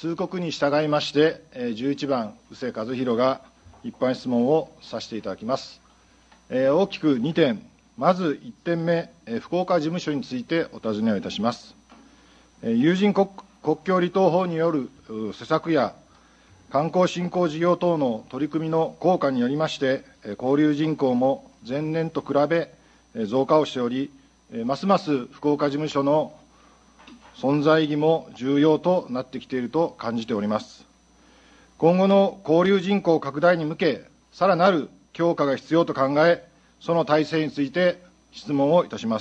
通告に従いまして、11番、宇勢和弘が一般質問をさせていただきます。大きく2点、まず1点目、福岡事務所についてお尋ねをいたします。有人国境離島法による施策や観光振興事業等の取り組みの効果によりまして、交流人口も前年と比べ増加をしており、ますます福岡事務所の存在意義も重要となってきていると感じております。今後の交流人口拡大に向け、さらなる強化が必要と考え、その体制について質問をいたします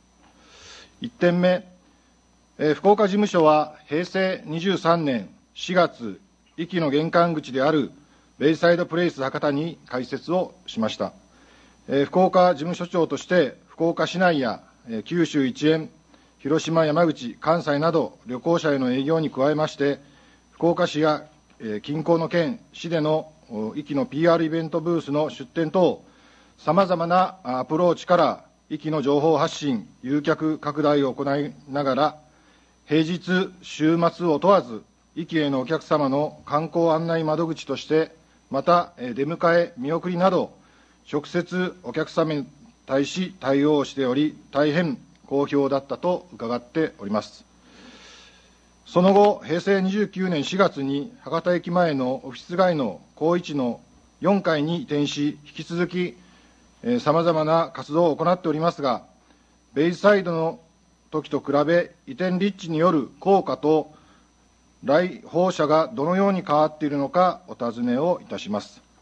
。1点目、福岡事務所は平成23年4月、壱岐の玄関口であるベイサイドプレイス博多に開設をしました。福岡事務所長として、福岡市内や九州一円、広島、山口、関西など旅行者への営業に加えまして、福岡市や近郊の県、市での壱岐の PR イベントブースの出展等、さまざまなアプローチから壱岐の情報発信、誘客拡大を行いながら、平日、週末を問わず、壱岐へのお客様の観光案内窓口として、また出迎え、見送りなど、直接お客様に対し対応しており、大変好評だったと伺っております。その後、平成29年4月に博多駅前のオフィス街の高一の4階に移転し、引き続きさまざまな活動を行っておりますが、ベイサイドの時と比べ、移転立地による効果と来訪者がどのように変わっているのかお尋ねをいたします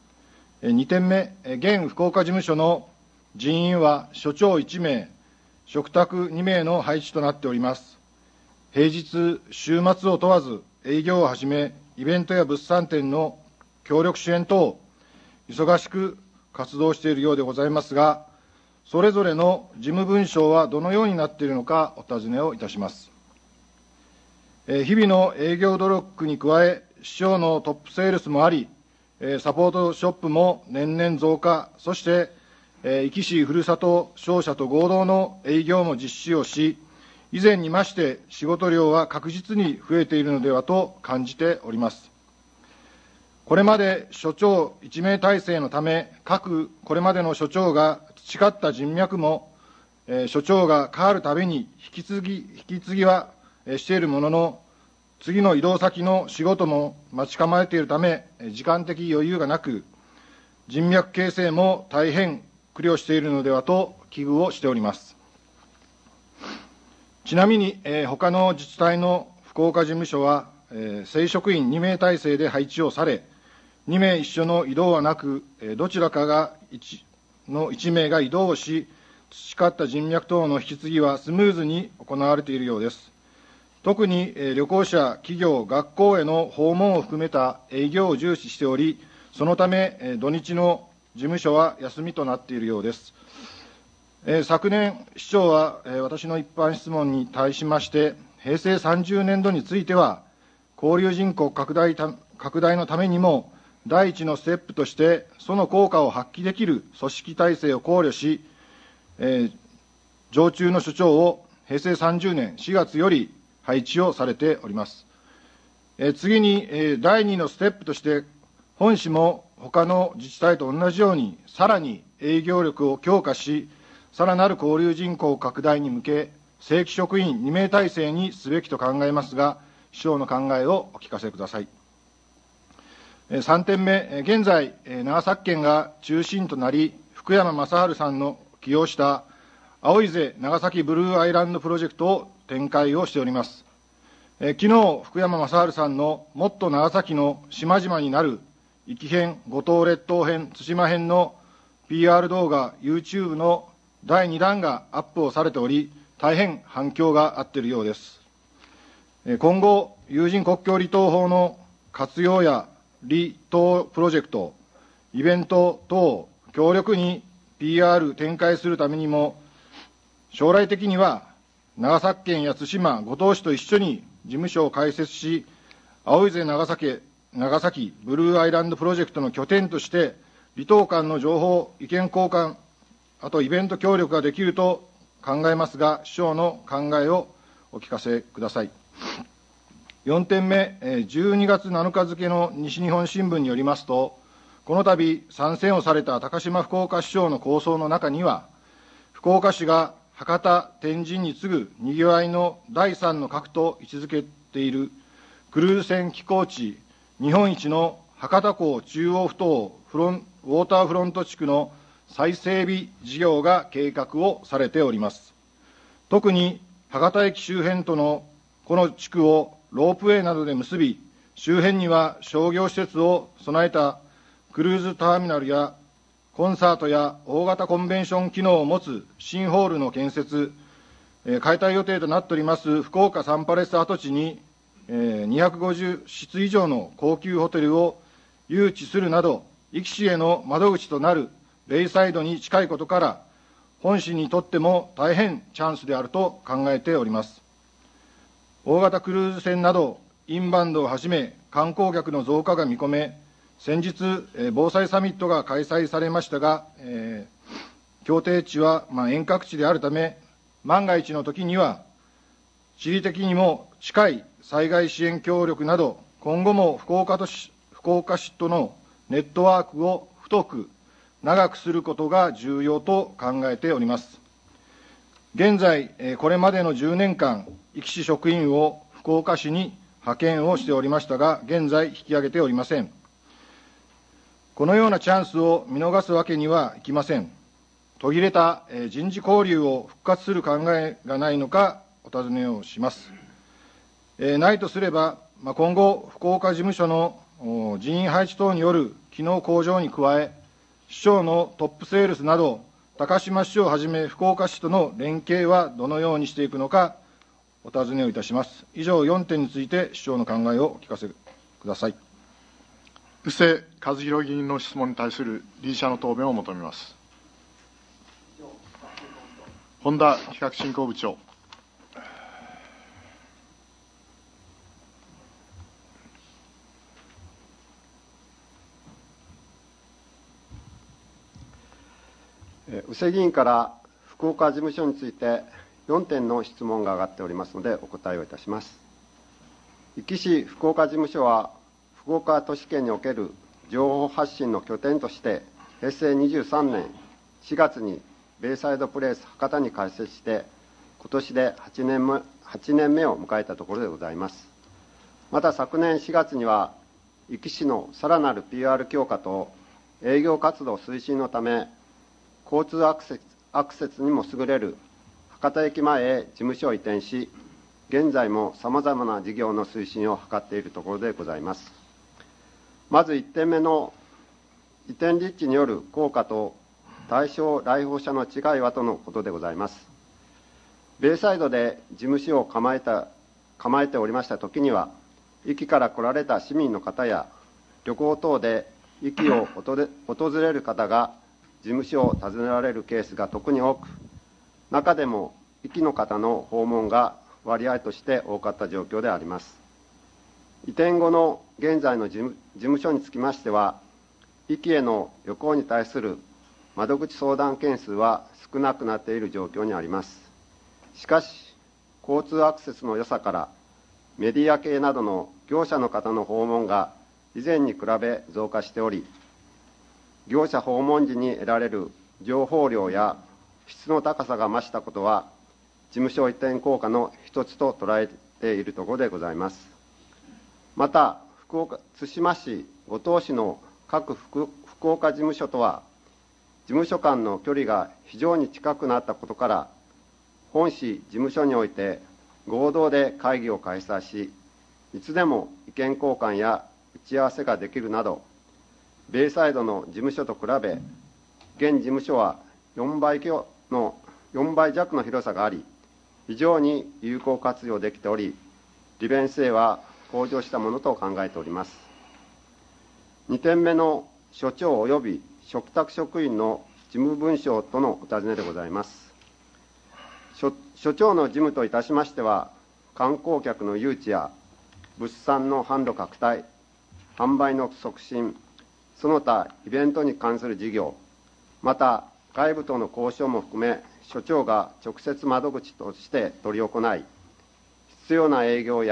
。2点目、現福岡事務所の人員は所長1名、嘱託2名の配置となっております。平日、週末を問わず、営業をはじめ、イベントや物産展の協力支援等、忙しく活動しているようでございますが、それぞれの事務文書はどのようになっているのかお尋ねをいたします。日々の営業努力に加え、市長のトップセールスもあり、サポートショップも年々増加、そして、壱岐市ふるさと商社と合同の営業も実施をし、以前にまして仕事量は確実に増えているのではと感じております。これまで所長1名体制のため、これまでの所長が培った人脈も、所長が変わるたびに引き継ぎはしているものの、次の移動先の仕事も待ち構えているため、時間的余裕がなく、人脈形成も大変苦慮しているのではと危惧をしております。ちなみに、他の自治体の福岡事務所は、正職員2名体制で配置をされ、2名一緒の移動はなく、どちらかの1名が移動をし、培った人脈等の引き継ぎはスムーズに行われているようです。特に旅行者、企業、学校への訪問を含めた営業を重視しており、そのため土日の事務所は休みとなっているようです。昨年、市長は私の一般質問に対しまして、平成30年度については、交流人口拡大のためにも、第一のステップとして、その効果を発揮できる組織体制を考慮し、常駐の所長を平成30年4月より配置をされております。次に、第2のステップとして、本市も他の自治体と同じように、さらに営業力を強化し、さらなる交流人口拡大に向け、正規職員2名体制にすべきと考えますが、市長の考えをお聞かせください。3点目、現在、長崎県が中心となり、福山雅治さんの起用した青いぜ長崎ブルーアイランドプロジェクトを展開をしております。昨日、福山雅治さんのもっと長崎の島々になる壱岐編、五島列島編、対馬編の PR 動画、YouTube の第2弾がアップをされており、大変反響があっているようです。今後、有人国境離島法の活用や離島プロジェクト、イベント等、強力に PR 展開するためにも、将来的には長崎県や対馬、五島市と一緒に事務所を開設し、青いぜ長崎ブルーアイランドプロジェクトの拠点として、離島間の情報、意見交換、あとイベント協力ができると考えますが、市長の考えをお聞かせください。 4点目、12月7日付の西日本新聞によりますと、この度参戦をされた高島福岡市長の構想の中には、福岡市が博多、天神に次ぐにぎわいの第三の核と位置づけているクルーズ船寄港地、日本一の博多港中央埠頭ウォーターフロント地区の再整備事業が計画をされております。特に博多駅周辺とのこの地区をロープウェイなどで結び、周辺には商業施設を備えたクルーズターミナルやコンサートや大型コンベンション機能を持つ新ホールの建設、解体予定となっております福岡サンパレス跡地に250室以上の高級ホテルを誘致するなど、壱岐市への窓口となるベイサイドに近いことから、本市にとっても大変チャンスであると考えております。大型クルーズ船など、インバウンドをはじめ、観光客の増加が見込め、先日、防災サミットが開催されましたが、協定地は遠隔地であるため、万が一の時には、地理的にも近い災害支援協力など、今後も福岡市とのネットワークを太く、長くすることが重要と考えております。現在、これまでの10年間、壱岐市職員を福岡市に派遣をしておりましたが、現在引き上げておりません。このようなチャンスを見逃すわけにはいきません。途切れた人事交流を復活する考えがないのか、お尋ねをします。ないとすれば、今後、福岡事務所の人員配置等による機能向上に加え、市長のトップセールスなど、高島市長をはじめ福岡市との連携はどのようにしていくのか、お尋ねをいたします。以上4点について、市長の考えをお聞かせください。 布施和弘議員の質問に対する理事者の答弁を求めます。本田企画振興部長。 布施議員から福岡事務所について4点の質問が上がっておりますので、お答えをいたします。壱岐市福岡事務所は、福岡都市圏における情報発信の拠点として、平成23年4月にベイサイドプレイス博多に開設して、今年で8年目を迎えたところでございます。また昨年4月には、壱岐市のさらなる PR 強化と営業活動推進のため、交通アクセスにも優れる博多駅前へ事務所を移転し、現在もさまざまな事業の推進を図っているところでございます。まず1点目の移転立地による効果と対象来訪者の違いはとのことでございます。ベイサイドで事務所を構えておりましたときには、壱岐から来られた市民の方や旅行等で壱岐を訪れる方が事務所を訪ねられるケースが特に多く、中でも壱岐の方の訪問が割合として多かった状況であります。移転後の現在の事務所につきましては、壱岐への旅行に対する窓口相談件数は少なくなっている状況にあります。しかし、交通アクセスの良さから、メディア系などの業者の方の訪問が以前に比べ増加しており、業者訪問時に得られる情報量や質の高さが増したことは、事務所移転効果の一つと捉えているところでございます。また、対馬市、五島市の各福岡事務所とは、事務所間の距離が非常に近くなったことから、本市事務所において合同で会議を開催し、いつでも意見交換や打ち合わせができるなど、ベイサイドの事務所と比べ、現事務所は4倍弱の広さがあり、非常に有効活用できており、利便性は向上したものと考えております。2点目の所長及び嘱託職員の事務文書とのお尋ねでございます。所長の事務といたしましては、観光客の誘致や物産の販路拡大、販売の促進、その他イベントに関する事業、また外部との交渉も含め、所長が直接窓口として執り行い、必要な営業や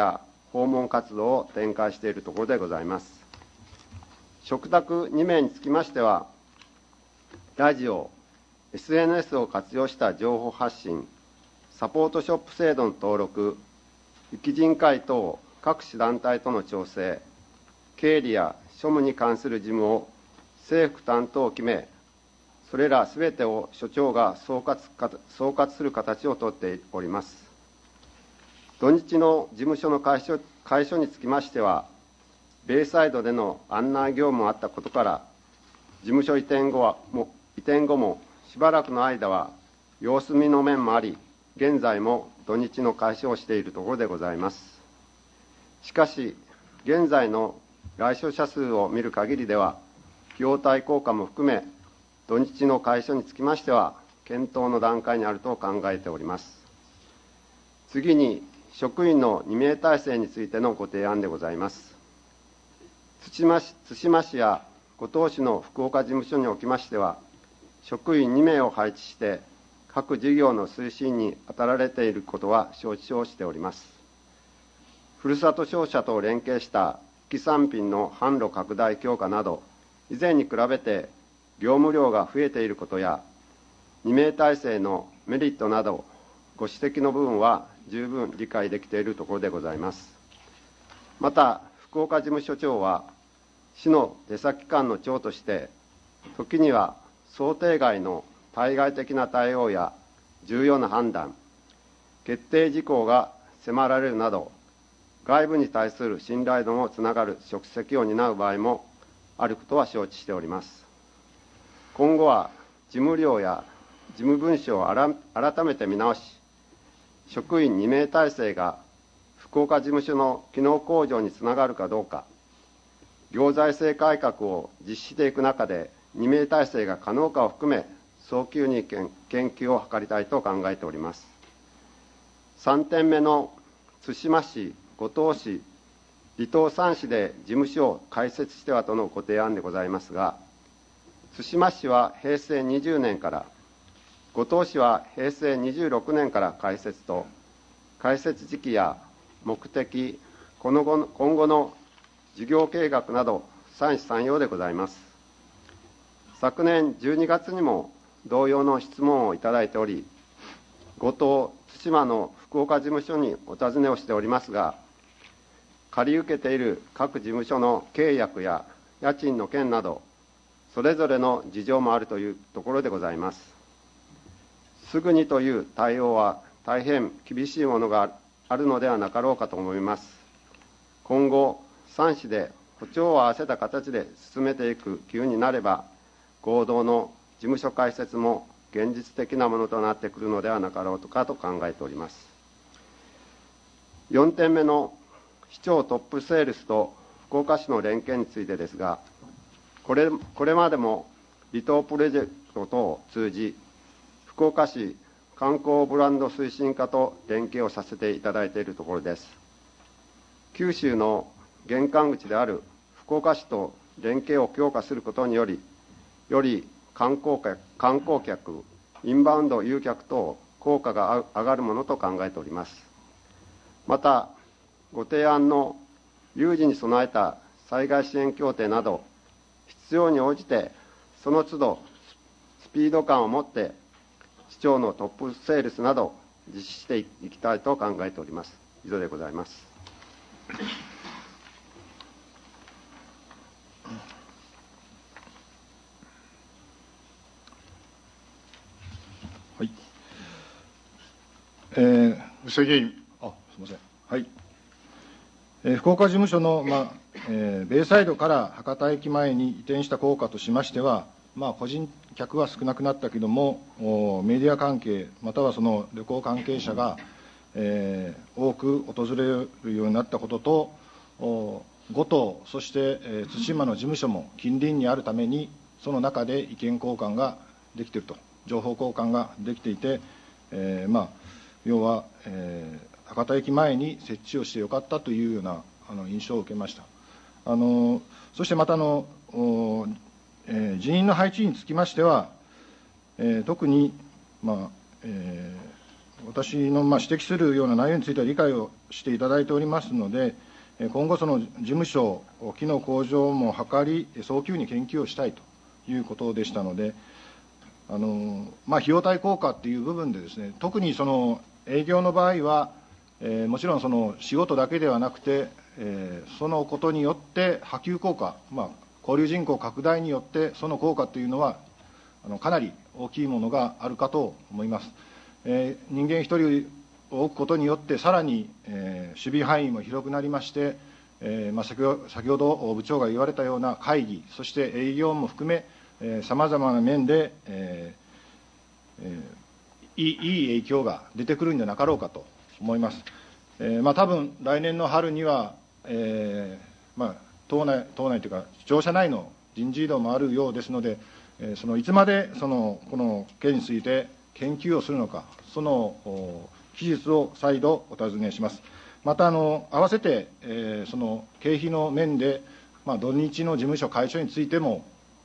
訪問活動を展開しているところでございます。嘱託2名につきましては、ラジオ、SNS を活用した情報発信、サポートショップ制度の登録、育人会等各種団体との調整、経理や庶務に関する事務を政府担当を決め、それらすべてを所長が総括する形をとっております。土日の事務所の開所につきましては、ベイサイドでの案内業務もあったことから、事務所移転後もしばらくの間は様子見の面もあり、現在も土日の開所をしているところでございます。しかし、現在の来所者数を見る限りでは、費用対効果も含め、土日の開所につきましては、検討の段階にあると考えております。次に、職員の2名体制についてのご提案でございます。対馬市や五島市の福岡事務所におきましては、職員2名を配置して、各事業の推進に当たられていることは承知をしております。ふるさと商社と連携した基産品の販路拡大強化など、以前に比べて業務量が増えていることや、2名体制のメリットなど、ご指摘の部分は十分理解できているところでございます。また、福岡事務所長は、市の出先機関の長として、時には想定外の対外的な対応や重要な判断、決定事項が迫られるなど、外部に対する信頼度もつながる職責を担う場合もあることは承知しております。今後は事務量や事務文書を改めて見直し、職員2名体制が福岡事務所の機能向上につながるかどうか、行財政改革を実施していく中で2名体制が可能かを含め、早急に研究を図りたいと考えております。3点目の対馬市、五島市、離島3市で事務所を開設してはとのご提案でございますが、対馬市は平成20年から、五島市は平成26年から開設と、開設時期や目的、今後の事業計画など三子三様でございます。昨年12月にも同様の質問をいただいており、五島、対馬の福岡事務所にお尋ねをしておりますが、借り受けている各事務所の契約や家賃の件など、それぞれの事情もあるというところでございます。すぐにという対応は大変厳しいものがあるのではなかろうかと思います。今後、3市で歩調を合わせた形で進めていく機運になれば、合同の事務所開設も現実的なものとなってくるのではなかろうかと考えております。4点目の市長トップセールスと福岡市の連携についてですが、これまでも離島プロジェクト等を通じ、福岡市観光ブランド推進課と連携をさせていただいているところです。九州の玄関口である福岡市と連携を強化することにより、より観光客、インバウンド誘客等効果が上がるものと考えております。また、ご提案の有事に備えた災害支援協定など、必要に応じてその都度スピード感を持って市長のトップセールスなど実施していきたいと考えております。以上でございます。 はい。 宇瀬議員。 すみません。はい。福岡事務所の、ベイサイドから博多駅前に移転した効果としましては、個人客は少なくなったけれども、メディア関係、またはその旅行関係者が、多く訪れるようになったことと、五島、そして対馬の事務所も近隣にあるために、その中で意見交換ができていると、情報交換ができていて、要は、博多駅前に設置をしてよかったというような印象を受けました。そしてまた人員の配置につきましては、特に、 私の指摘するような内容については理解をしていただいておりますので、今後、その事務所、機能向上も図り、早急に研究をしたいということでしたので、費用対効果っていう部分でですね、特にその営業の場合は、もちろんその仕事だけではなくて、そのことによって波及効果、交流人口拡大によってその効果というのはかなり大きいものがあるかと思います。人間一人を置くことによってさらに、守備範囲も広くなりまして、先ほど部長が言われたような会議、そして営業も含め、さまざまな面で、いい影響が出てくるんじゃなかろうかと思います。多分来年の春には、党内というか、庁舎内の人事異動もあるようですので、いつまでこの件について研究をするのか、その期日を再度お尋ねします。また、合わせて、その経費の面で、土日の事務所開所についても、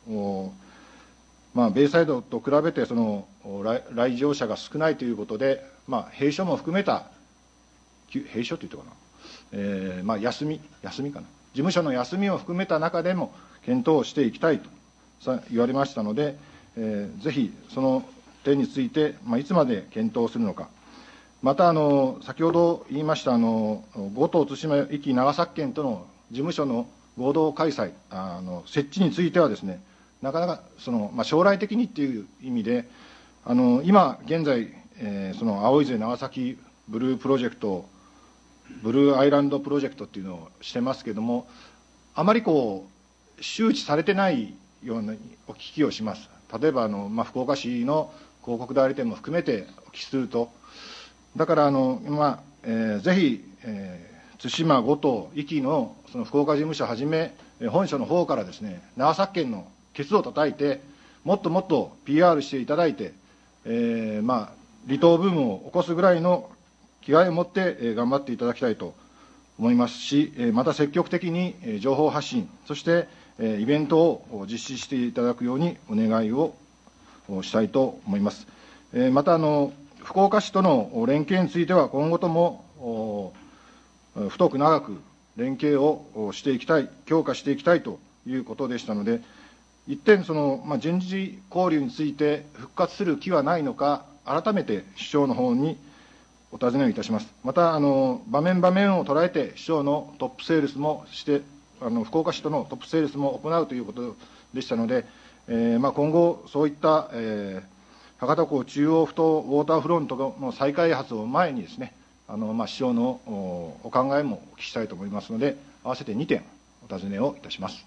ベイサイドと比べて来場者が少ないということで、閉所も含めた、閉所というとかな、休みかな、事務所の休みを含めた中でも検討をしていきたいと言われましたので、ぜひその点について、いつまで検討するのか、また先ほど言いました五島対馬壱岐長崎県との事務所の合同開催、設置についてはですね、なかなか将来的にっていう意味で、今現在、青いぜ長崎ブループロジェクト、ブルーアイランドプロジェクトっていうのをしてますけれども、あまり周知されてないようなお聞きをします。例えば福岡市の広告代理店も含めてお聞きすると、だからぜひ、対馬、五島、壱岐のその福岡事務所はじめ、本所の方からですね、長崎県のケツを叩いて、もっともっと PR していただいて、離島ブームを起こすぐらいの気概を持って頑張っていただきたいと思いますし、また積極的に情報発信、そしてイベントを実施していただくようにお願いをしたいと思います。また福岡市との連携については、今後とも太く長く連携をしていきたい、強化していきたいということでしたので、一点人事交流について復活する気はないのか、改めて市長の方にお尋ねをいたします。また場面場面を捉えて市長のトップセールスもして、福岡市とのトップセールスも行うということでしたので、今後そういった博多港中央ふ頭ウォーターフロントの再開発を前にですね、市長のお考えもお聞きしたいと思いますので、合わせて2点お尋ねをいたします。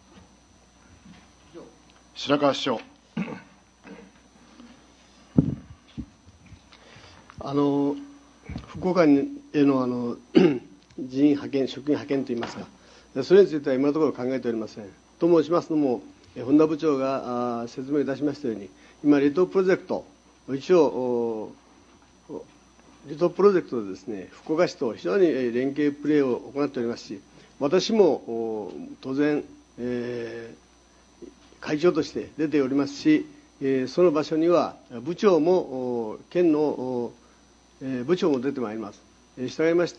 白川市長。 福岡への人員派遣、職員派遣といいますか、それについては今のところ考えておりません。と申しますのも、本田部長が説明いたしましたように、今、離島プロジェクト、一応、離島プロジェクトでですね、福岡市と非常に連携プレーを行っておりますし、私も当然、会長として出ておりますし、その場所には部長も、県の部長も出てまいります。したがいまして、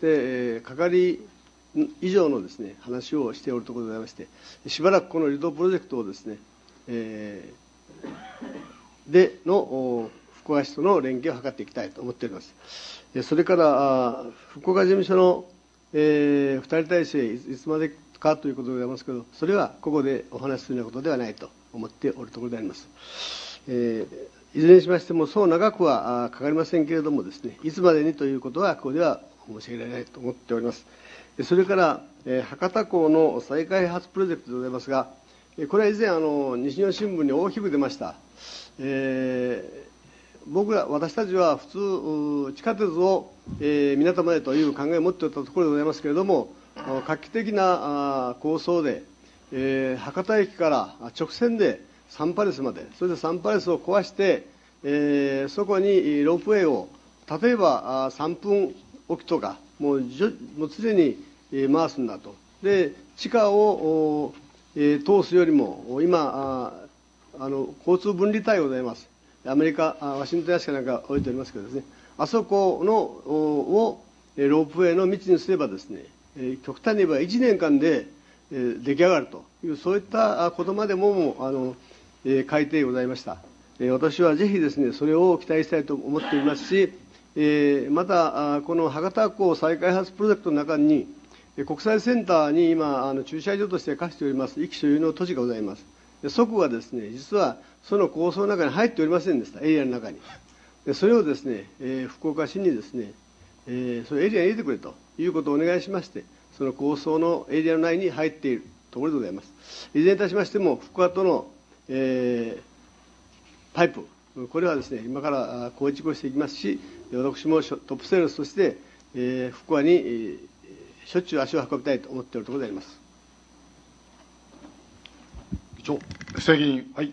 係以上のですね、話をしておるところでございまして、しばらくこの離島プロジェクトをですね、での福岡市との連携を図っていきたいと思っております。それから福岡事務所の、2人体制、いつまでかということでございますけど、それはここでお話しするようなことではないと思っておるところであります。いずれにしましても、そう長くはかかりませんけれどもですね、いつまでにということは、ここでは申し上げられないと思っております。それから、博多港の再開発プロジェクトでございますが、これは以前、西日本新聞に大きく出ました。私たちは普通、地下鉄を、港までという考えを持っておったところでございますけれども、画期的な構想で、博多駅から直線でサンパレスまで、それでサンパレスを壊して、そこにロープウェイを、例えば3分おきとか、もう常に回すんだと。で、地下を通すよりも、今、交通分離帯がございます。アメリカ、ワシントン屋敷なんか置いておりますけどですね、 あそこのをロープウェイの道にすればですね、極端に言えば1年間で出来上がるという、そういったことまでも書いてございました。私はぜひですね、それを期待したいと思っておりますし、また、この博多港再開発プロジェクトの中に、国際センターに今、駐車場として貸しております、一期所有の土地がございます。そこがですね、実はその構想の中に入っておりませんでした、エリアの中に。それをですね、福岡市にですね、それエリアに入れてくれということをお願いしまして、その構想のエリアの内に入っているところでございます。いずれにいたしましても、福岡との、パイプ、これはですね、今から構築をしていきますし、私もトップセールスとして、福岡に、しょっちゅう足を運びたいと思っているところであります。 議長。 布施議員。 はい。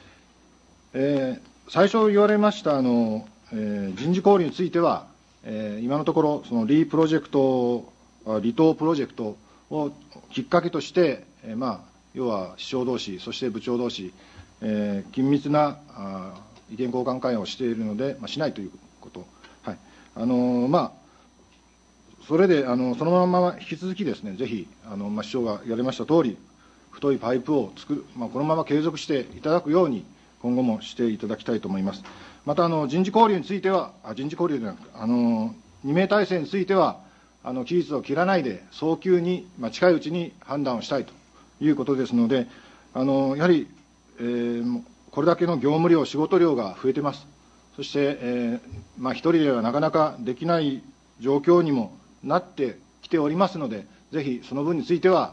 最初言われました人事交流については、今のところ、そのリープロジェクト、離島プロジェクトをきっかけとして、要は市長同士、そして部長同士、緊密な意見交換会をしているので、しないということ、はい、それでそのまま引き続きですね、ぜひ市長がやりましたとおり、太いパイプを作る、このまま継続していただくように、今後もしていただきたいと思います。また人事交流については、人事交流ではなく、2名体制については、期日を切らないで、早急に、近いうちに判断をしたいということですので、やはり、これだけの業務量、仕事量が増えてます。そして、一人ではなかなかできない状況にもなってきておりますので、ぜひその分については、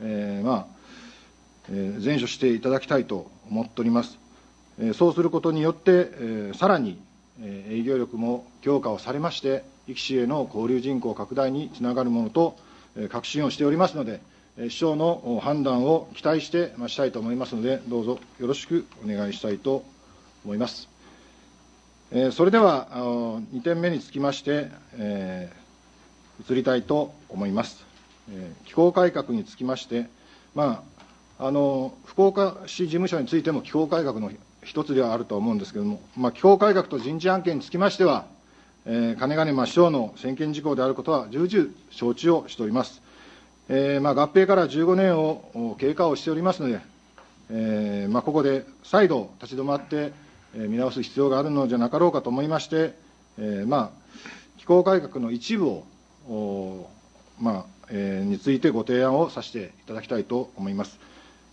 善処していただきたいと思っております。そうすることによって、さらに営業力も強化をされまして、壱岐市への交流人口拡大につながるものと確信をしておりますので、市長の判断を期待してしたいと思いますので、どうぞよろしくお願いしたいと思います。それでは、2点目につきまして、移りたいと思います。機構改革につきまして、福岡市事務所についても機構改革の一つではあると思うんですけれども、機構改革と人事案件につきましては、かねがね市長の専権事項であることは重々承知をしております。合併から15年を経過をしておりますので、ここで再度立ち止まって見直す必要があるのじゃなかろうかと思いまして、機構改革の一部を、についてご提案をさせていただきたいと思います。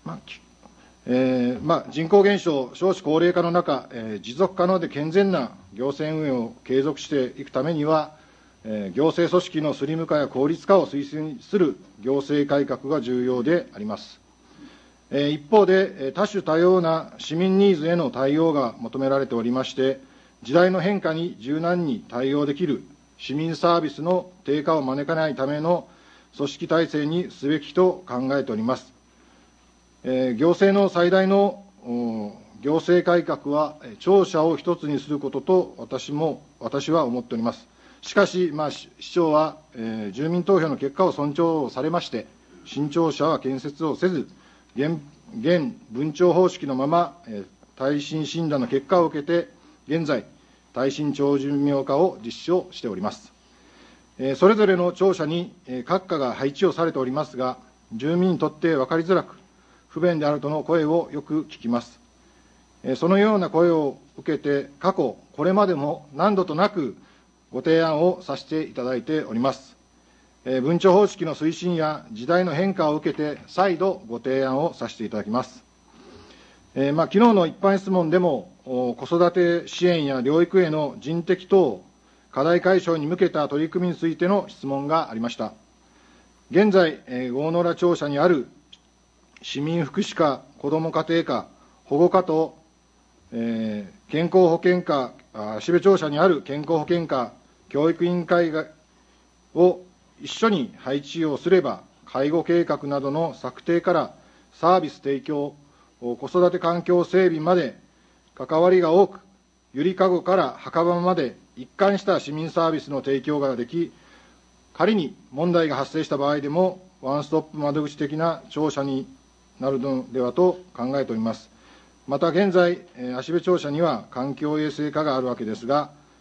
人口減少、少子高齢化の中、持続可能で健全な行政運営を継続していくためには、行政組織のスリム化や効率化を推進する行政改革が重要であります。一方で、多種多様な市民ニーズへの対応が求められておりまして、時代の変化に柔軟に対応できる市民サービスの低下を招かないための組織体制にすべきと考えております。行政の最大の行政改革は、庁舎を一つにすることと私は思っております。しかし、市長は、住民投票の結果を尊重されまして、新庁舎は建設をせず、現分庁方式のまま、耐震診断の結果を受けて、現在、耐震長寿命化を実施をしております。それぞれの庁舎に閣下が配置をされておりますが、住民にとって分かりづらく、不便であるとの声をよく聞きます。そのような声を受けて、過去、これまでも何度となくご提案をさせていただいております。分庁方式の推進や時代の変化を受けて、再度ご提案をさせていただきます。昨日の一般質問でも、子育て支援や療育への人的等課題解消に向けた取り組みについての質問がありました。現在、郷ノ浦庁舎にある市民福祉課、子ども家庭課、保護課と、健康保険課、標庁舎にある健康保険課、教育委員会を一緒に配置をすれば、介護計画などの策定からサービス提供、子育て環境整備まで関わりが多く、ゆりかごから墓場まで一貫した市民サービスの提供ができ、仮に問題が発生した場合でも、ワンストップ窓口的な庁舎になるのではと考えております。また現在、芦部庁舎には環境衛生課があるわけですが、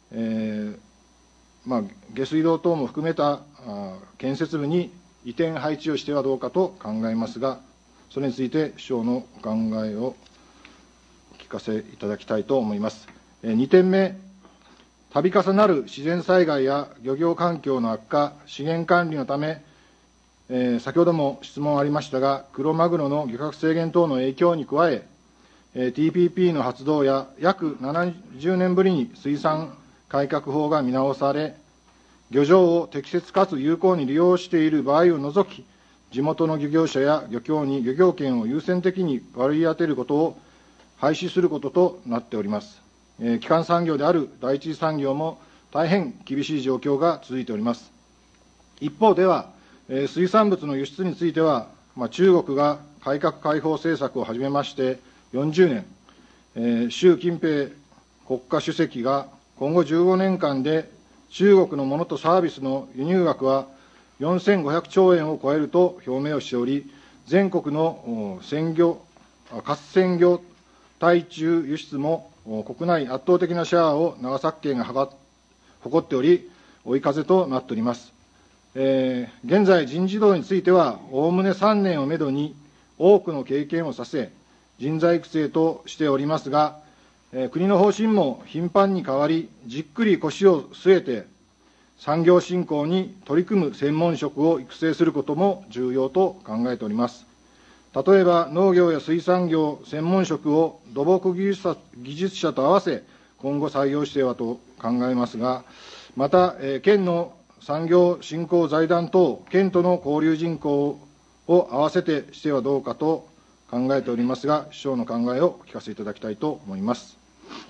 下水道等も含めた建設部に移転配置をしてはどうかと考えますが、それについて首相のお考えをお聞かせいただきたいと思います。2点目、度重なる自然災害や漁業環境の悪化、資源管理のため、先ほども質問ありましたが、クロマグロの漁獲制限等の影響に加え、TPP の発動や約70年ぶりに水産改革法が見直され、漁場を適切かつ有効に利用している場合を除き、地元の漁業者や漁協に漁業権を優先的に割り当てることを廃止することとなっております。基幹産業である第一次産業も大変厳しい状況が続いております。一方では、水産物の輸出については、中国が改革開放政策を始めまして40年、習近平国家主席が今後15年間で中国のものとサービスの輸入額は4500兆円を超えると表明をしており、全国の滑船魚対中輸出も国内圧倒的なシェアを長崎県が誇っており、追い風となっております。現在、人事異動については、おおむね3年をめどに多くの経験をさせ、人材育成としておりますが、国の方針も頻繁に変わり、じっくり腰を据えて、産業振興に取り組む専門職を育成することも重要と考えております。例えば、農業や水産業専門職を土木技術者と合わせ、今後採用してはと考えますが、また、県の産業振興財団等、県との交流人口を合わせてしてはどうかと考えておりますが、首相の考えをお聞かせいただきたいと思います。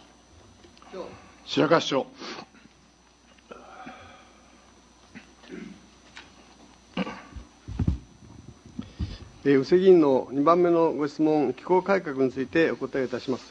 白川首相。 宇瀬議員の2番目のご質問、機構改革についてお答えいたします。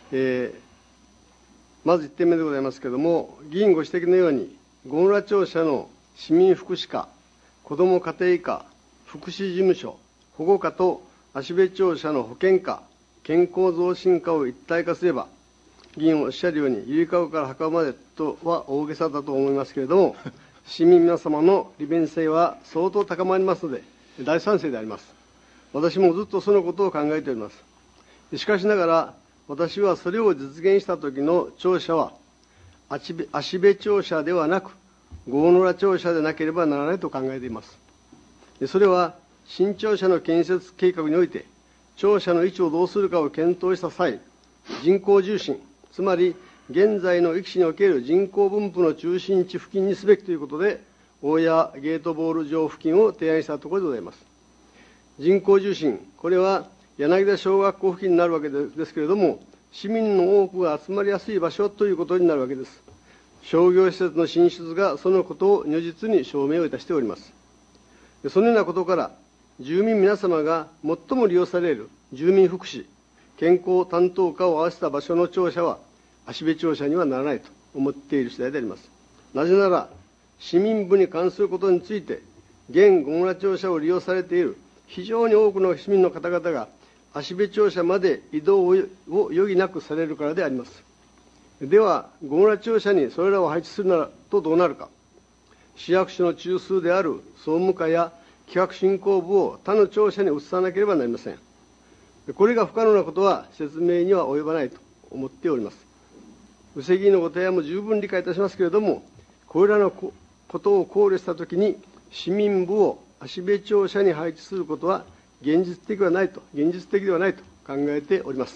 まず1点目でございますけれども、議員ご指摘のように、郷村庁舎の市民福祉課、子ども家庭課、福祉事務所、保護課と芦部庁舎の保健課、健康増進課を一体化すれば、議員おっしゃるように、ゆりかごから墓までとは大げさだと思いますけれども、市民皆様の利便性は相当高まりますので、大賛成であります。私もずっとそのことを考えております。しかしながら、私はそれを実現した時の庁舎は、芦部庁舎ではなく、郷村庁舎でなければならないと考えています。それは、新庁舎の建設計画において、庁舎の位置をどうするかを検討した際、人口重心、つまり現在の域市における人口分布の中心地付近にすべきということで、大谷ゲートボール場付近を提案したところでございます。人口重心、これは柳田小学校付近になるわけですけれども、市民の多くが集まりやすい場所ということになるわけです。商業施設の進出がそのことを如実に証明をいたしております。そのようなことから、住民皆様が最も利用される住民福祉、健康担当課を合わせた場所の庁舎は、芦部庁舎にはならないと思っている次第であります。なぜなら、市民部に関することについて、現郷村庁舎を利用されている非常に多くの市民の方々が、芦部庁舎まで移動を余儀なくされるからであります。では、郷村庁舎にそれらを配置するならとどうなるか。市役所の中枢である総務課や企画振興部を他の庁舎に移さなければなりません。これが不可能なことは説明には及ばないと思っております。宇瀬議員のご提案も十分理解いたしますけれども、これらのことを考慮したときに、市民部を芦部庁舎に配置することは現実的ではないと考えております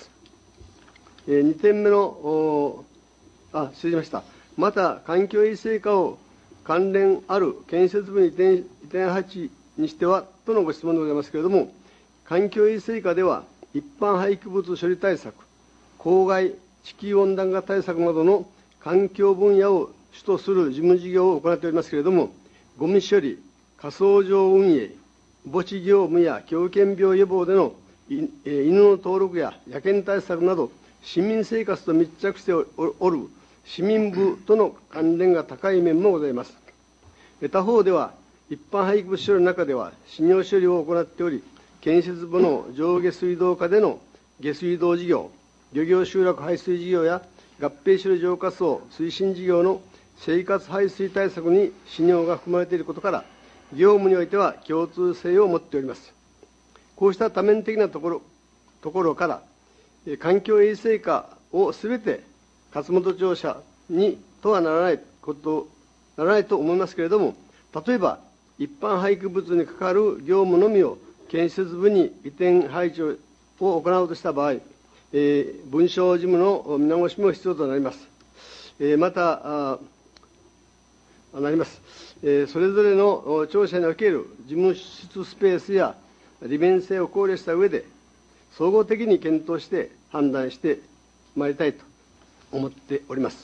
。2点目の、失礼しました。また、環境衛生課を関連ある建設部に移転配置にしてはとのご質問でございますけれども、環境衛生課では、一般廃棄物処理対策、公害、地球温暖化対策などの環境分野を主とする事務事業を行っておりますけれども、ゴミ処理、火葬場運営、墓地業務や狂犬病予防での犬の登録や野犬対策など、市民生活と密着しておる市民部との関連が高い面もございます。他方では、一般廃棄物処理の中では、死尿処理を行っており、建設部の上下水道課での下水道事業、漁業集落排水事業や合併処理浄化槽推進事業の生活排水対策に使用が含まれていることから、業務においては共通性を持っております。こうした多面的なところから、環境衛生課をすべて勝本庁舎にとはならないと思いますけれども、例えば一般廃棄物に関わる業務のみを建設部に移転配置を行うとした場合、文書事務の見直しも必要となります。それぞれの庁舎における事務室スペースや利便性を考慮した上で、総合的に検討して判断してまいりたいと思っております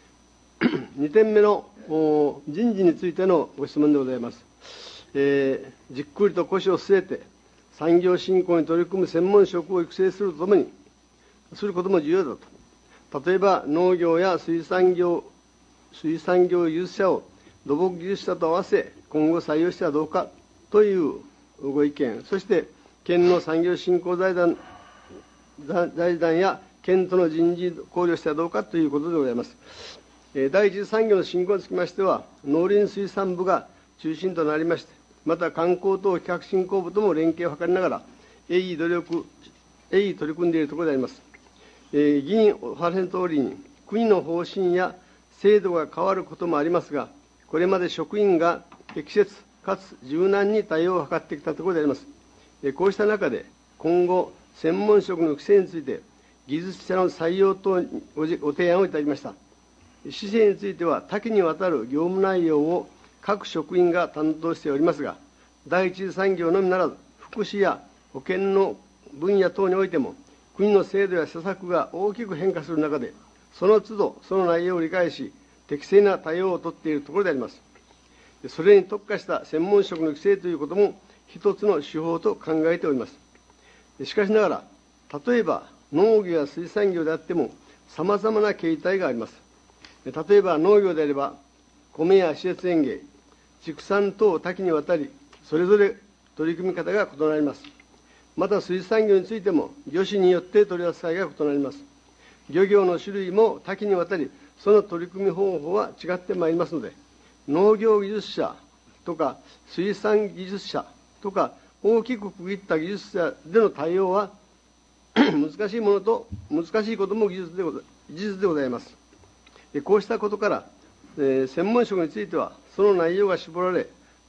。2点目の人事についてのご質問でございます。じっくりと腰を据えて、産業振興に取り組む専門職を育成することも重要だと。例えば、農業や水産業技術者を土木技術者と合わせ、今後採用してはどうかというご意見、そして、県の産業振興財団や県との人事考慮してはどうかということでございます。第一次産業の振興につきましては、農林水産部が中心となりまして、また観光等企画振興部とも連携を図りながら、鋭意取り組んでいるところであります。議員お話のとおりに、国の方針や制度が変わることもありますが、これまで職員が適切かつ柔軟に対応を図ってきたところであります。こうした中で、今後、専門職の育成について、技術者の採用等にご提案をいただきました。市政については、多岐にわたる業務内容を各職員が担当しておりますが、第一次産業のみならず、福祉や保健の分野等においても、国の制度や施策が大きく変化する中で、その都度、その内容を理解し、適正な対応を取っているところであります。それに特化した専門職の育成ということも、一つの手法と考えております。しかしながら、例えば農業や水産業であっても、さまざまな形態があります。例えば農業であれば、米や施設園芸、畜産等多岐にわたり、それぞれ取り組み方が異なります。また水産業についても、魚種によって取り扱いが異なります。漁業の種類も多岐にわたり、その取り組み方法は違ってまいりますので、農業技術者とか水産技術者とか、大きく区切った技術者での対応は難しいことも事実でございます。こうしたことから、専門職については、その内容が絞られ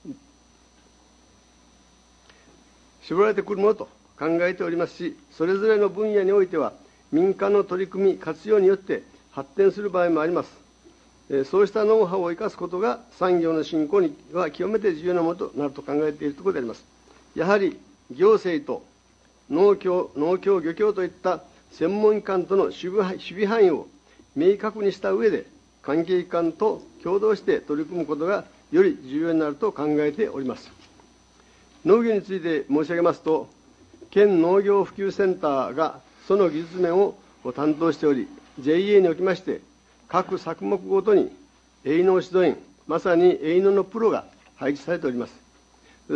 てくるものと考えておりますし、それぞれの分野においては、民間の取り組み、活用によって発展する場合もあります。そうしたノウハウを生かすことが産業の振興には極めて重要なものとなると考えているところであります。やはり行政と農協、漁協といった専門機関との守備範囲を明確にした上で、関係機関と共同して取り組むことがより重要になると考えております。農業について申し上げますと、県農業普及センターがその技術面を担当しており、JA におきまして、各作目ごとに営農指導員、まさに営農のプロが配置されております。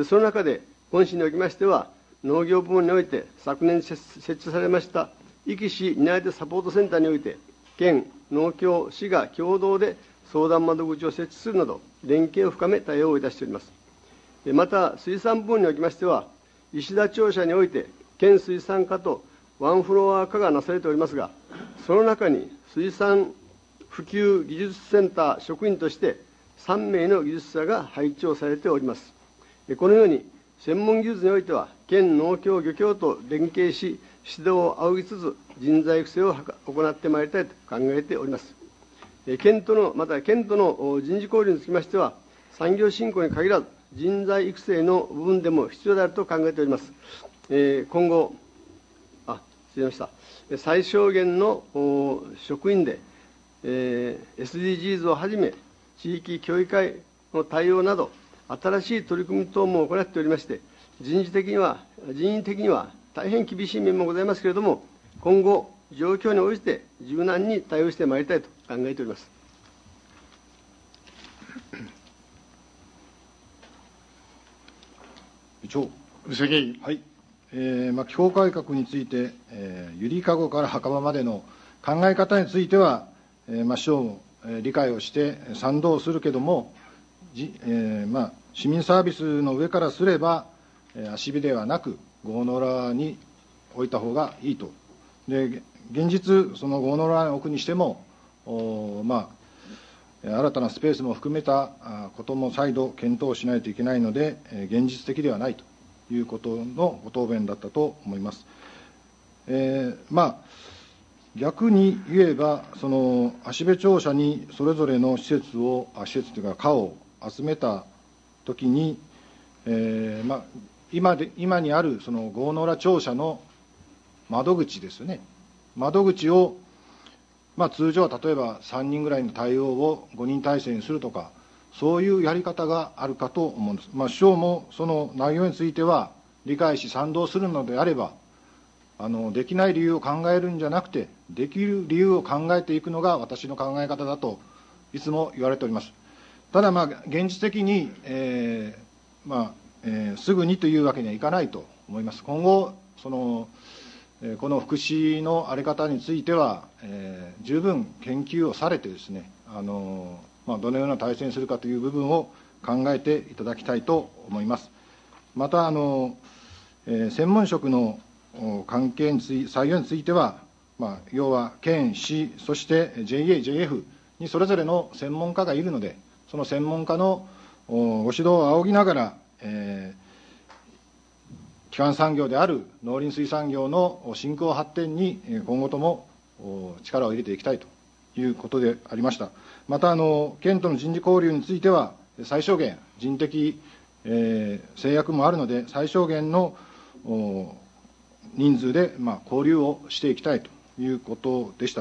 その中で、本市におきましては、農業部門において昨年設置されました壱岐市担い手サポートセンターにおいて、県、農協、市が共同で相談窓口を設置するなど、連携を深め対応をいたしております。また、水産部門におきましては、石田庁舎において、県水産課とワンフロア化がなされておりますが、その中に水産普及技術センター職員として3名の技術者が配置をされております。このように、専門技術においては、県農協漁協と連携し、指導を仰ぎつつ、人材育成を行ってまいりたいと考えております。また県との人事交流につきましては、産業振興に限らず、人材育成の部分でも必要であると考えております。今後、失礼しました。最小限の職員で、SDGs をはじめ、地域協議会の対応など、新しい取り組み等も行っておりまして、人員的には大変厳しい面もございますけれども、今後、状況に応じて柔軟に対応してまいりたいと考えております。 部長。 宇瀬議員。 はい。気候改革について、ゆりかごから墓場までの考え方については、 市長も理解をして賛同するけども、市民サービスの上からすれば、芦ではなく、郷野浦に置いた方がいいと。で、現実、その郷野浦に置くにしても、新たなスペースも含めたことも再度検討しないといけないので、現実的ではないということのご答弁だったと思います。逆に言えば、その芦部庁舎にそれぞれの施設というか、課を集めたときに、今にあるその郷野浦庁舎の窓口ですよね、窓口を、通常は例えば3人ぐらいの対応を5人体制にするとか、そういうやり方があるかと思うんです。首相もその内容については理解し、賛同するのであれば、できない理由を考えるんじゃなくて、できる理由を考えていくのが私の考え方だといつも言われております。ただ、現実的に、すぐにというわけにはいかないと思います。今後、この福祉の在り方については、十分研究をされてですね、どのような体制にするかという部分を考えていただきたいと思います。また、専門職の関係採用については、要は県、市、そして JA、JF にそれぞれの専門家がいるので、その専門家のご指導を仰ぎながら、基幹産業である農林水産業の振興発展に今後とも力を入れていきたいということでありました。また、県との人事交流については、最小限、人的、制約もあるので、最小限の人数で、交流をしていきたいということでした。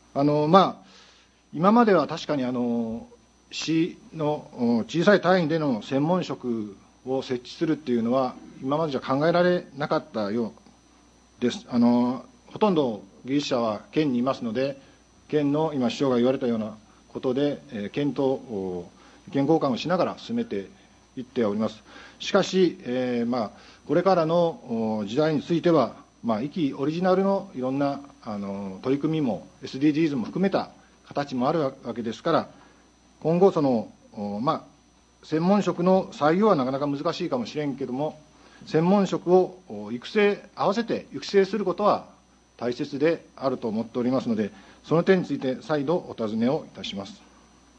今までは確かに市の小さい単位での専門職を設置するっていうのは、今までじゃ考えられなかったようです。ほとんど技術者は県にいますので、県の今、市長が言われたようなことで、県と意見交換をしながら進めていっております。しかし、これからの時代については、オリジナルのいろんな取り組みも、SDGs も含めた形もあるわけですから、今後、専門職の採用はなかなか難しいかもしれんけれども、専門職を合わせて育成することは大切であると思っておりますので、その点について再度お尋ねをいたします。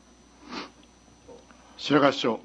白川市長。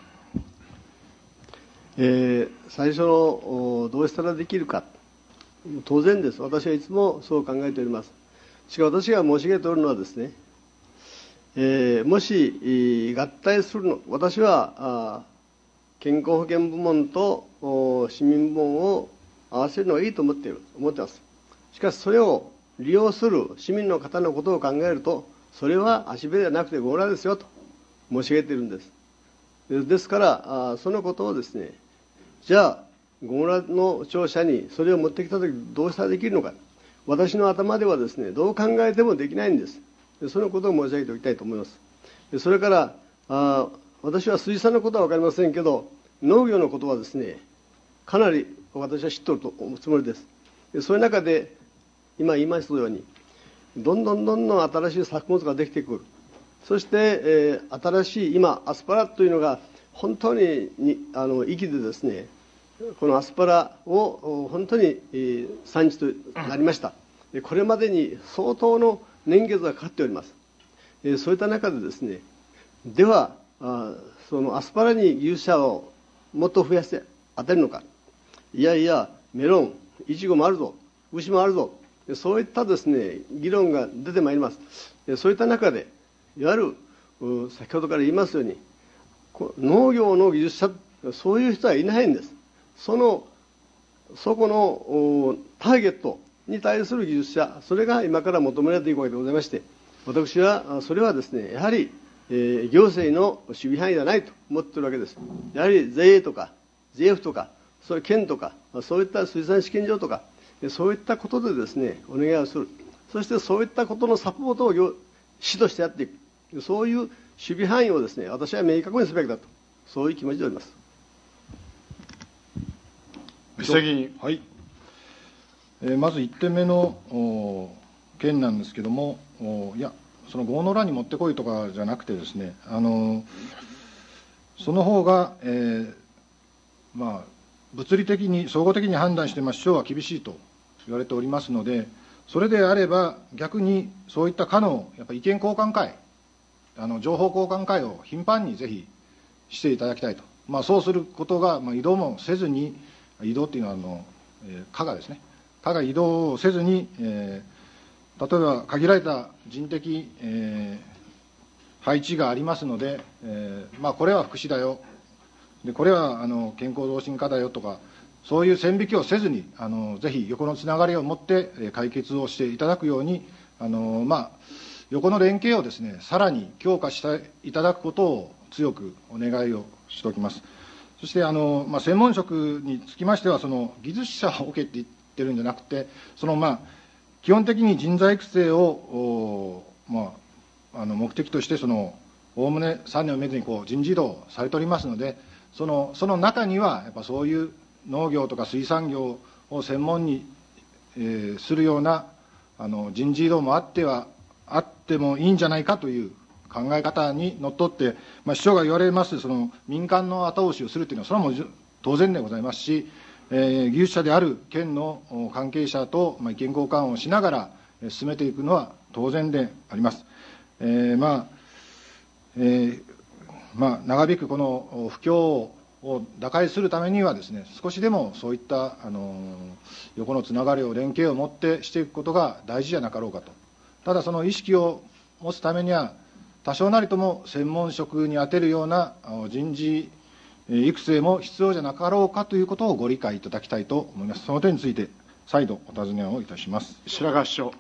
最初のどうしたらできるか、当然です。私はいつもそう考えております。しかし私が申し上げておるのはですね、もし合体するの、私は健康保険部門と市民部門を合わせるのがいいと思っています。しかしそれを利用する市民の方のことを考えると、それは芦部ではなくて郷浦ですよと申し上げているんです。ですからそのことをですね、じゃあ郷浦の庁舎にそれを持ってきたときどうしたらできるのか、私の頭ではですね、どう考えてもできないんです。そのことを申し上げておきたいと思います。それから私は水産のことは分かりませんけど、農業のことはですね、かなり私は知っておると思うつもりです。そういう中で今言いましたように、どんどん新しい作物ができてくる。そして、新しい今アスパラというのが本当に生きでですね、このアスパラを本当に産地となりました。これまでに相当の年月がかかっております。そういった中でですね、ではそのアスパラに技術者をもっと増やして当てるのか、いやいやメロン、イチゴもあるぞ、牛もあるぞ、そういったですね議論が出てまいります。そういった中でいわゆる先ほどから言いますように、農業の技術者、そういう人はいないんです。そこのターゲットに対する技術者、それが今から求められていくわけでございまして、私はそれはですね、やはり行政の守備範囲ではないと思っているわけです。やはり JA とか JF とか、そういう県とか、そういった水産試験場とか、そういったことでですね、お願いをする。そしてそういったことのサポートを市としてやっていく。そういう守備範囲をですね、私は明確にすべきだと、そういう気持ちでおります。 はい。まず1点目の件なんですけれども、 その豪の乱に持ってこいとかじゃなくてですね、その方が、物理的に、総合的に判断して、市長は厳しいと言われておりますので、それであれば、逆にそういった課のやっぱ意見交換会、情報交換会を頻繁にぜひしていただきたいと、そうすることが、移動もせずに、移動っていうのは課がですね、課が移動をせずに、例えば限られた人的、配置がありますので、これは福祉だよ、でこれは健康増進課だよとか、そういう線引きをせずに、ぜひ横のつながりを持って解決をしていただくように、横の連携をですね、さらに強化していただくことを強くお願いをしておきます。そして専門職につきましては、技術者を受けって言ってるんじゃなくて、基本的に人材育成を、目的として、おおむね3年をめどに人事異動されておりますので、その中には、やっぱそういう農業とか水産業を専門に、するような人事異動もあってもいいんじゃないかという考え方にのっとって、市長が言われます民間の後押しをするというのは、それはもう当然でございますし、技術者である県の関係者と意見交換をしながら進めていくのは当然であります。長引くこの不況を打開するためにはですね、少しでもそういった横のつながりを連携を持ってしていくことが大事じゃなかろうかと。ただその意識を持つためには、多少なりとも専門職に充てるような人事育成も必要じゃなかろうかということをご理解いただきたいと思います。その点について再度お尋ねをいたします。 白川市長。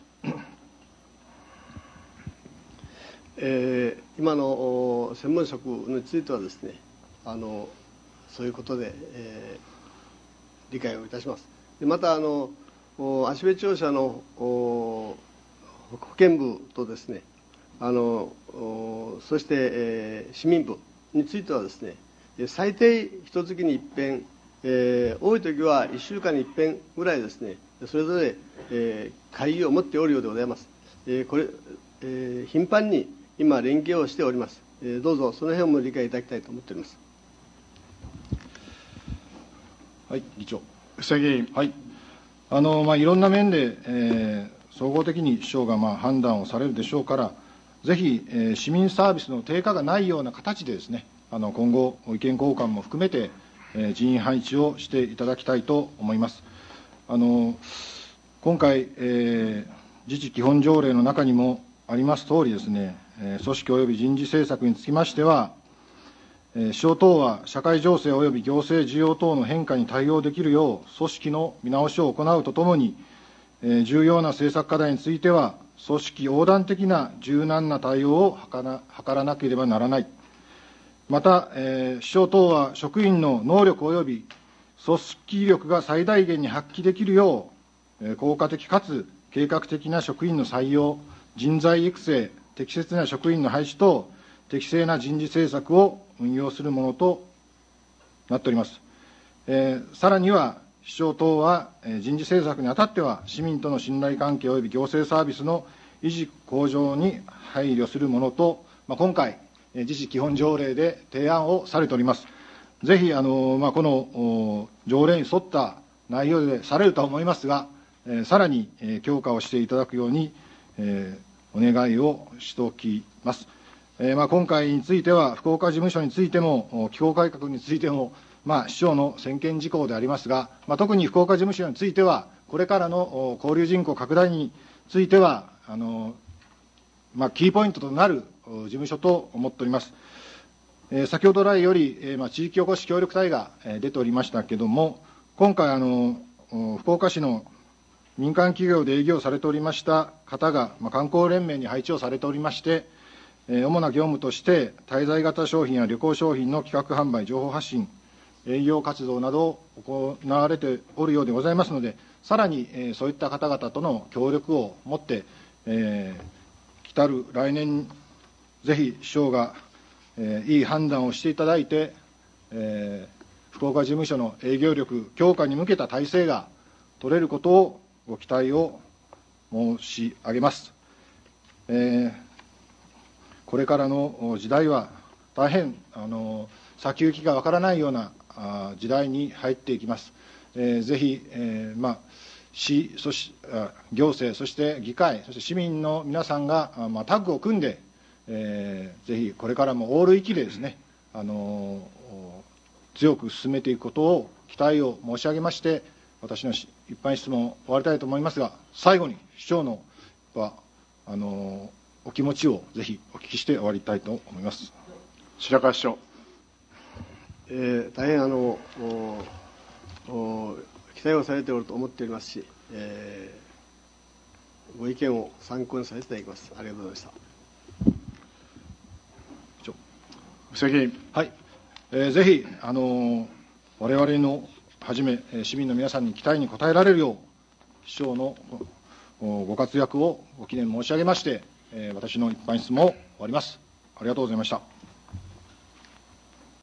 今の専門職についてはですね、そういうことで、理解をいたします。でまた芦部庁舎の保健部とですね、そして、市民部についてはですね、最低1月に一遍、多い時は1週間に一遍ぐらいですね、それぞれ、会議を持っておるようでございます。これ、頻繁に今連携をしております。どうぞその辺も理解いただきたいと思っております。 はい、議長。 布施議員。 はい。いろんな面で、総合的に市長が判断をされるでしょうから、ぜひ、市民サービスの低下がないような形でですね、今後、意見交換も含めて、人員配置をしていただきたいと思います。今回、自治基本条例の中にもありますとおりですね、組織及び人事政策につきましては、市長等は社会情勢及び行政需要等の変化に対応できるよう、組織の見直しを行うとともに、重要な政策課題については、組織横断的な柔軟な対応を図らなければならない。また、市長等は職員の能力及び組織力が最大限に発揮できるよう、効果的かつ計画的な職員の採用、人材育成、適切な職員の配置等、適正な人事政策を運用するものとなっております。さらには、市長等は人事政策にあたっては、市民との信頼関係及び行政サービスの維持向上に配慮するものと、今回、自治基本条例で提案をされております。ぜひ、この条例に沿った内容でされるとは思いますが、さらに強化をしていただくように、お願いをしておきます。今回については、福岡事務所についても、機構改革についても、市長の専権事項でありますが、特に福岡事務所については、これからの交流人口拡大については、キーポイントとなる事務所と思っております。先ほど来より、地域おこし協力隊が出ておりましたけれども、今回福岡市の民間企業で営業されておりました方が、観光連盟に配置をされておりまして、主な業務として、滞在型商品や旅行商品の企画販売、情報発信、営業活動などを行われておるようでございますので、さらにそういった方々との協力を持って、来る来年、ぜひ市長がいい判断をしていただいて、福岡事務所の営業力強化に向けた体制が取れることをご期待を申し上げます。 これからの時代は大変先行きがわからないような時代に入っていきます。ぜひ、市、行政、そして議会、そして市民の皆さんが、タッグを組んで、ぜひこれからもオール域でですね、強く進めていくことを期待を申し上げまして、私の一般質問を終わりたいと思いますが、最後に市長のお気持ちをぜひお聞きして終わりたいと思います。 白川市長。 大変期待をされておると思っておりますし、ご意見を参考にさせていただきます。ありがとうございました。 布施議員。 はい、ぜひ我々のはじめ市民の皆さんに期待に応えられるよう、市長のご活躍をご記念申し上げまして、私の一般質問を終わります。ありがとうございました。